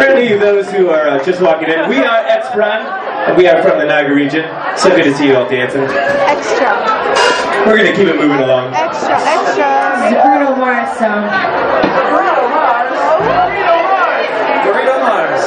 For any of those who are just walking in, we are X-Brand, and we are from the Niagara region. So good to see you all dancing. Extra. We're going to keep it moving along. Extra, extra. This is a Bruno Mars song. Bruno Mars? Bruno Mars.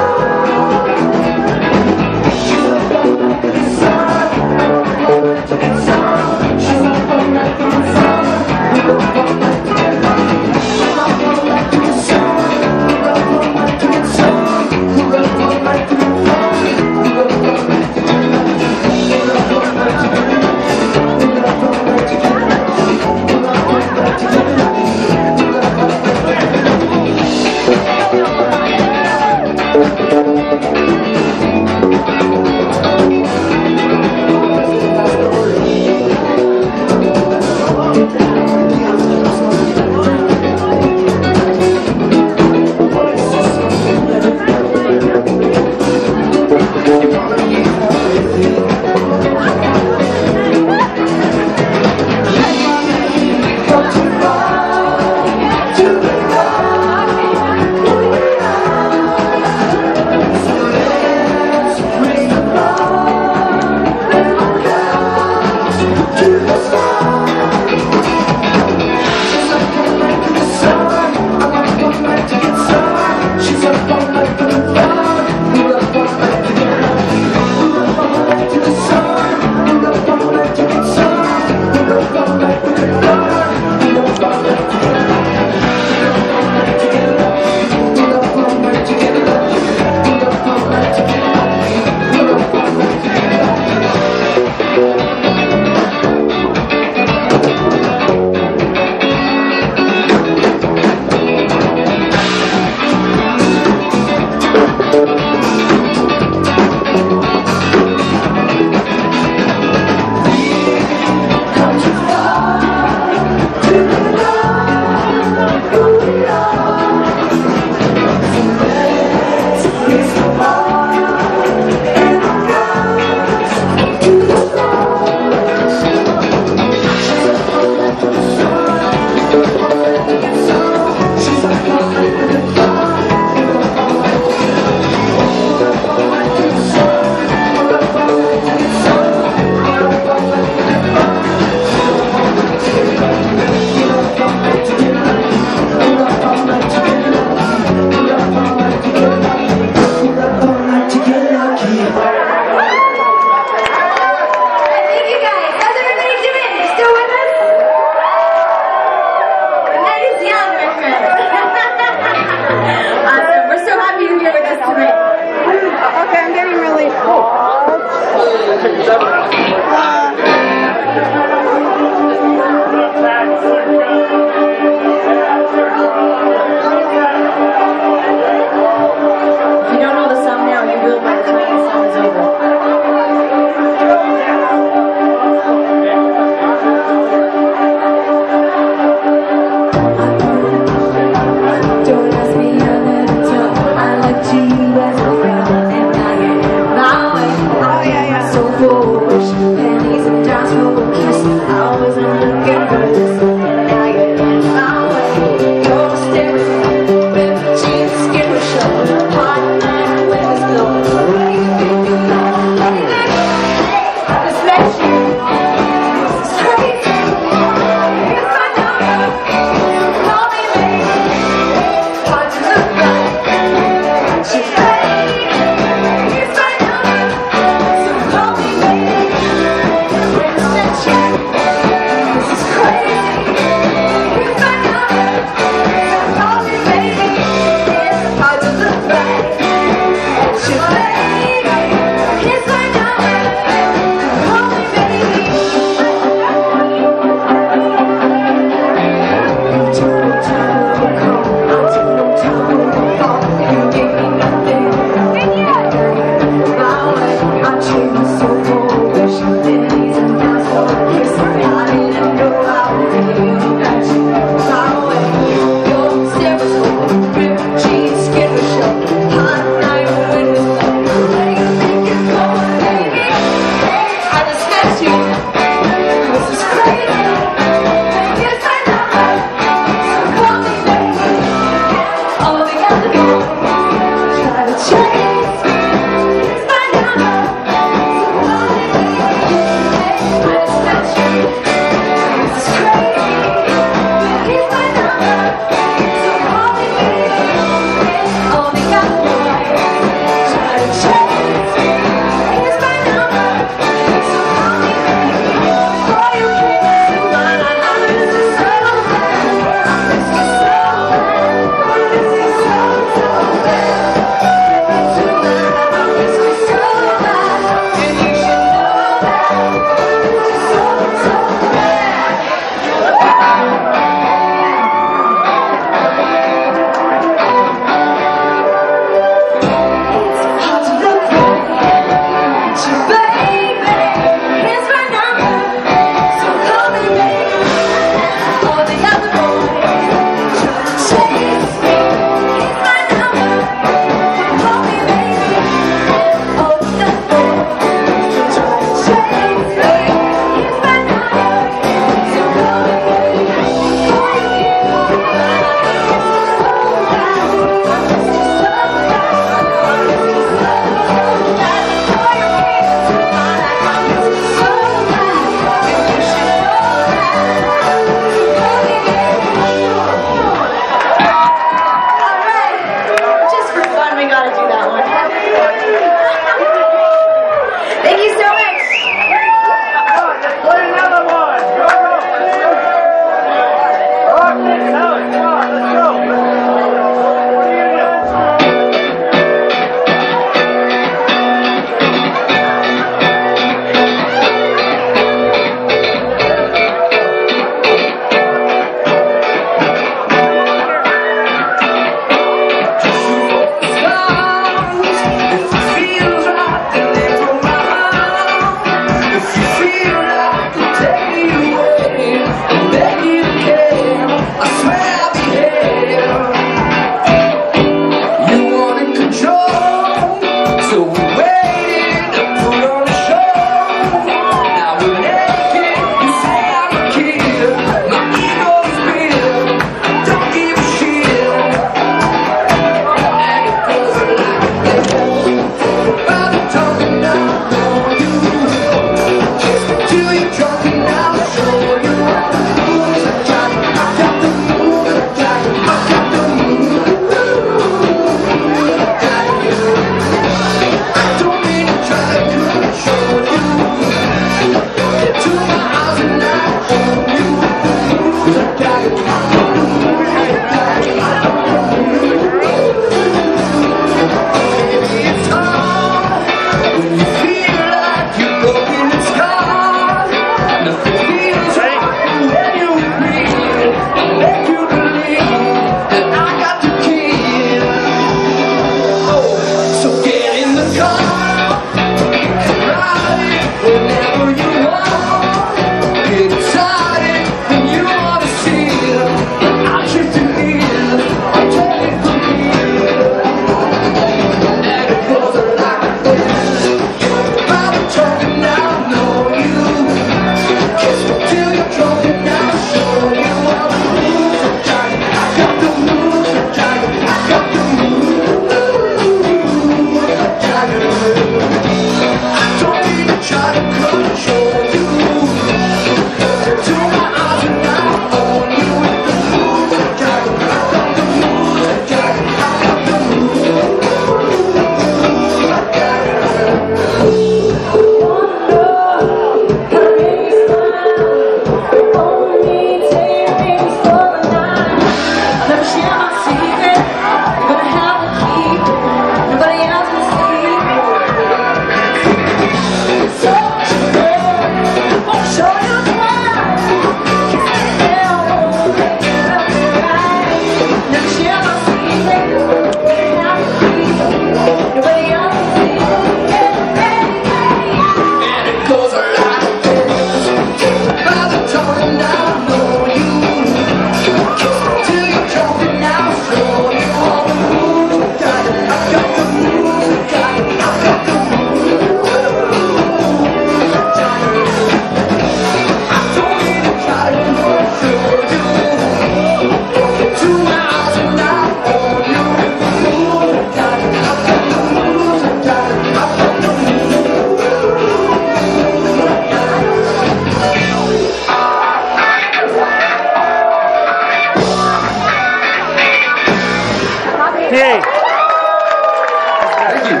Hey. Thank you.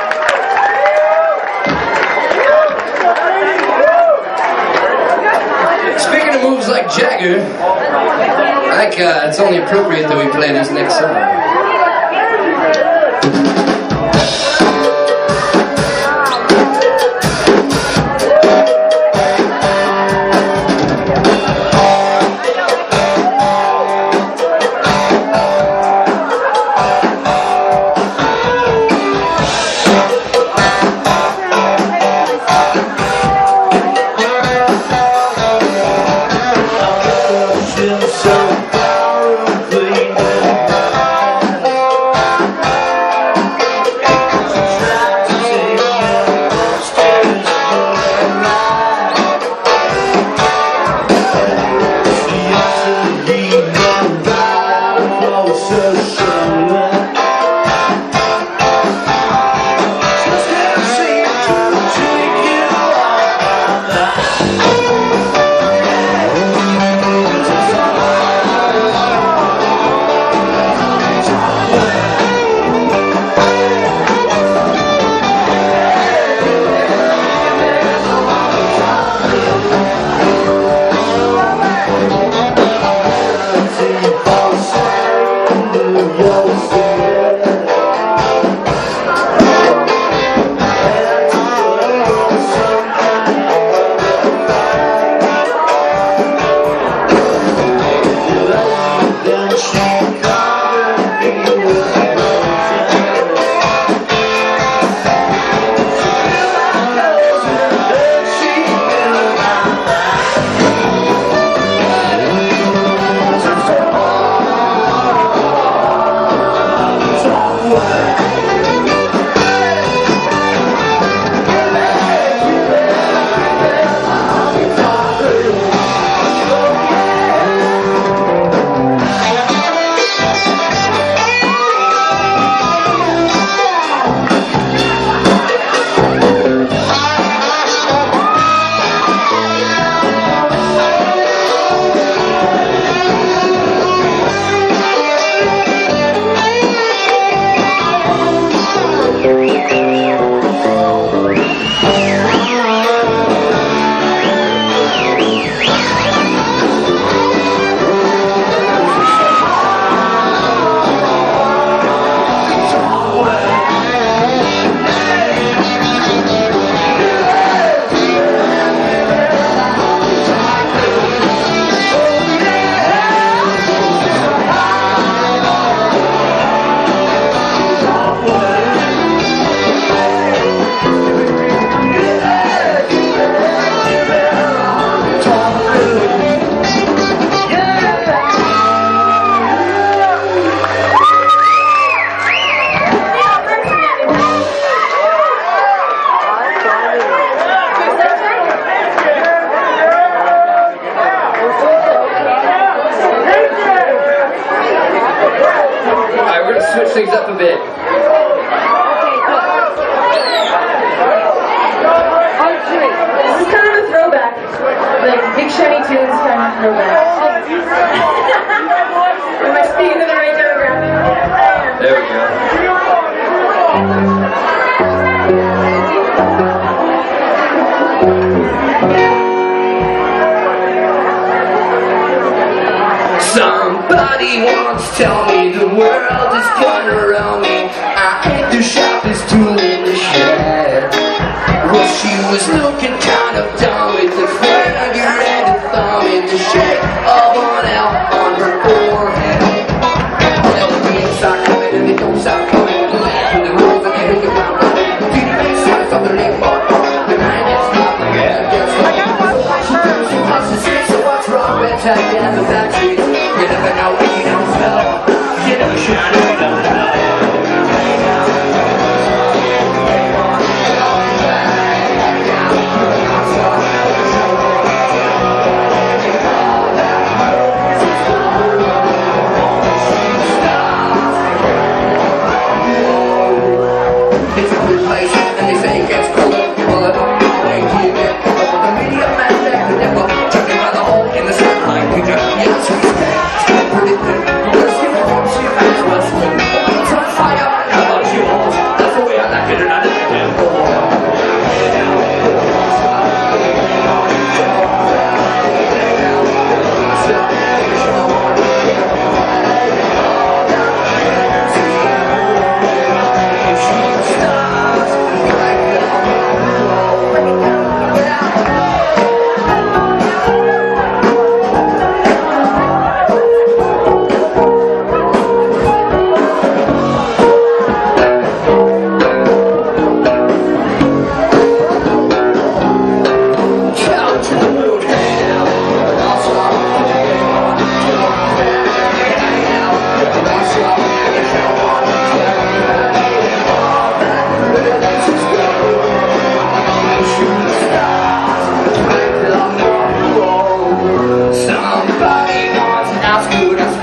Speaking of moves like Jagger, I think it's only appropriate that we play this next song. Switch things up a bit. Okay, cool. On three. This is kind of a throwback. Like Big Shiny Tunes kind of throwback. Am I speaking to the right demographic? There we go. Somebody once tell me the world is gonna run me. I ain't the sharpest tool in the shed. Well, she was looking kind of dumb with a finger and a thumb in the shape of an L on her forehead. Well, the beans start coming and they don't stop coming. The laugh and the rules that can't get around. The feet make sense of the name bar. The man gets nothing. So what's wrong with taking the battery? You never know when you don't smell. You never shine it.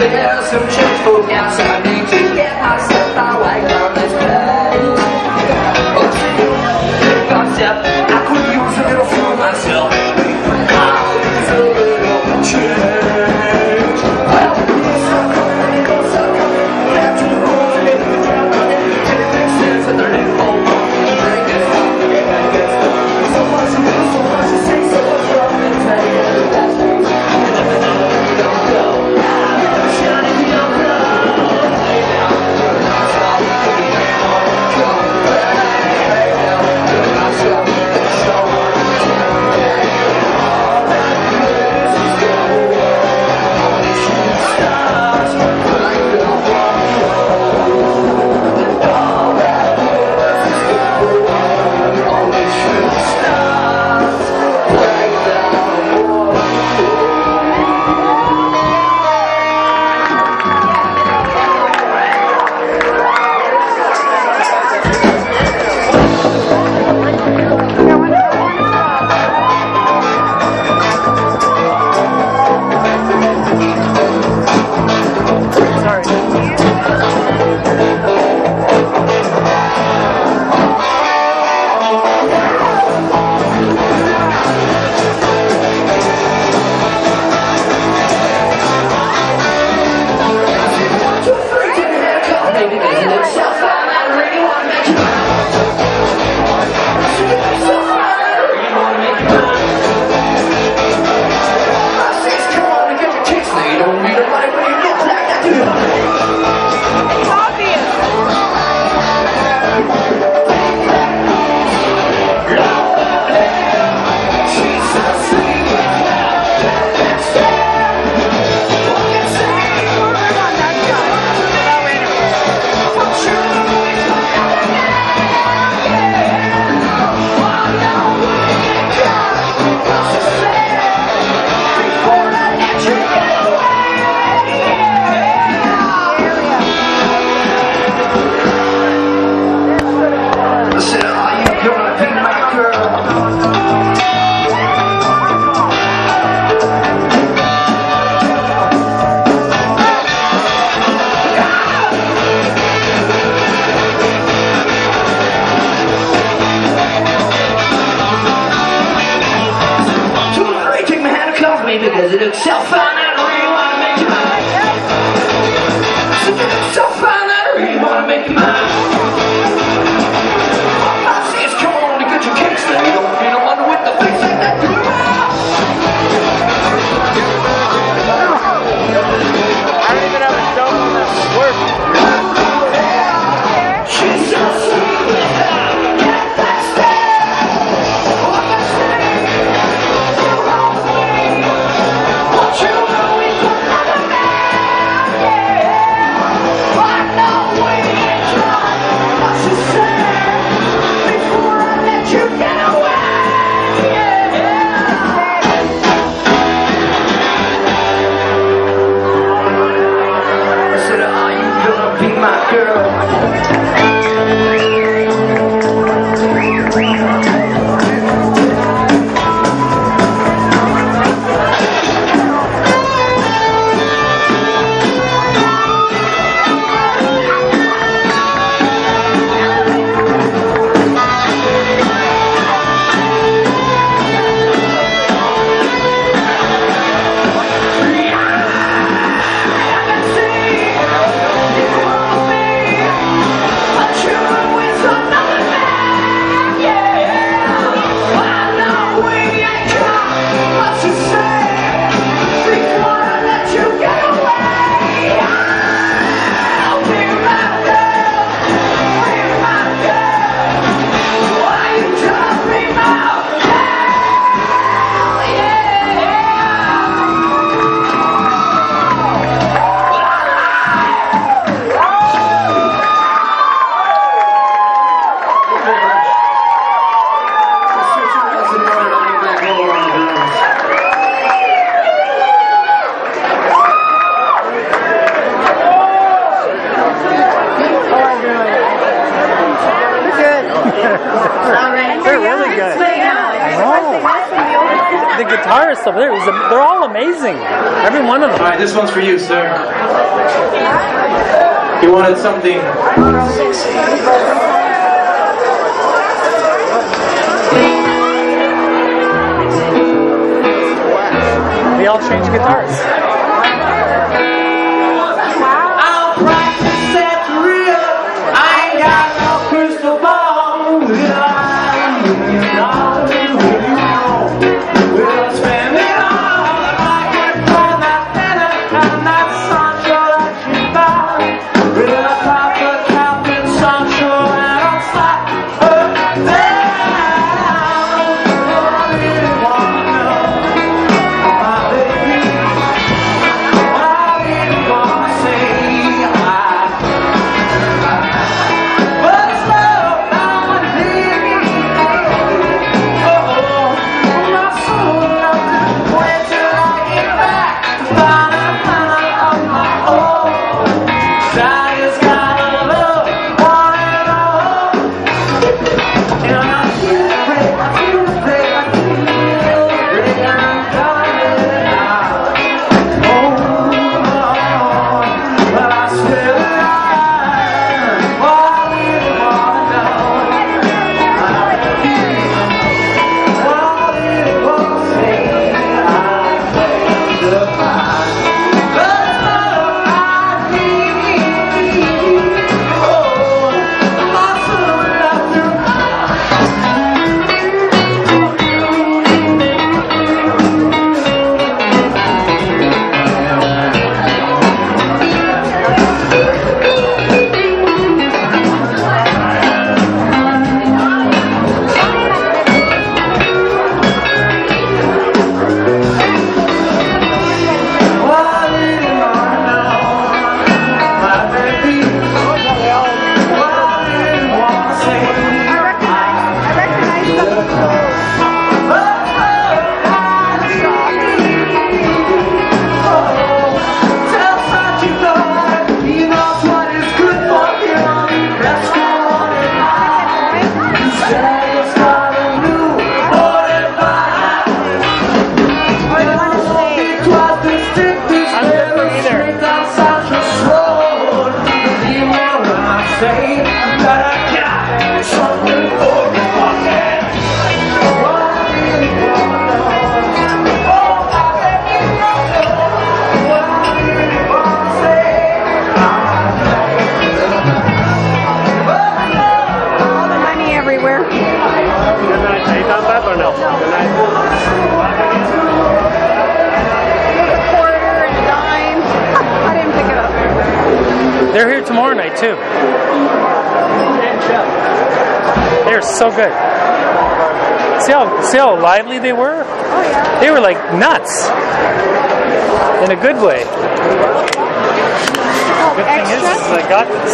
there's some change for gas. I need to get myself away from this place. Oh, see, concept, I could use a little for myself. I'll use a little change. Well, so come, back to the road. It makes sense that they're new. Because it looks so fun, I really wanna make you mine. It looks so fun, I really wanna make you mine. All I see is come on to get your kicks. Now you don't need a wonder with the face like that. I don't even have a stone on that work. She's so sweet without that stare. They're really good. I know. the guitarists over there, they're all amazing. Every one of them. All right, this one's for you, sir. You wanted something They all change guitars. I'll practice it real. I ain't got no crystal ball. We'll spend it all if I can find that dinner and that Sancho that you found. We'll pop the Captain Sancho and I'll slap her down. I really wanna know, my baby. I really wanna say but slow down, baby. My soul loves to wait till I get back to find on my own. Daddy's got a love, want it all. And I feel afraid, I feel afraid, I feel afraid I'm coming out. Oh, but I swear that I really wanna know. I really wanna say the fire. But love I need. Oh, my soul loves to. Say that I got something for the pocket. Oh, I really wanna know. Oh, I really wanna know. What I really wanna say. All the money everywhere. Good night. Are you done that or no? Good night. A quarter and a dime. I didn't pick it up. They're here tomorrow night too. They're so good. See how lively they were? Oh yeah. They were like nuts. In a good way. Good thing is I got this.